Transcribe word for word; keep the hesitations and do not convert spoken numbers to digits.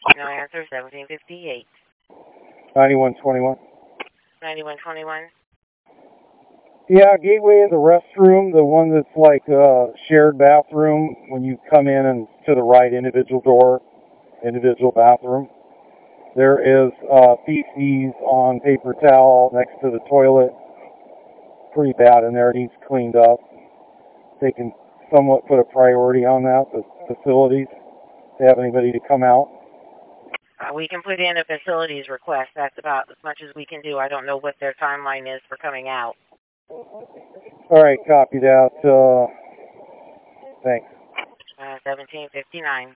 No answer, seventeen fifty-eight. ninety-one twenty-one. ninety-one twenty-one. Yeah, gateway is the restroom, the one that's like a shared bathroom when you come in and to the right, individual door, individual bathroom. There is uh, feces on paper towel next to the toilet. Pretty bad in there. It needs cleaned up. They can somewhat put a priority on that, the facilities, to have anybody to come out. Uh, we can put in a facilities request. That's about as much as we can do. I don't know what their timeline is for coming out. All right, copy that. Uh, thanks. Uh, seventeen fifty-nine.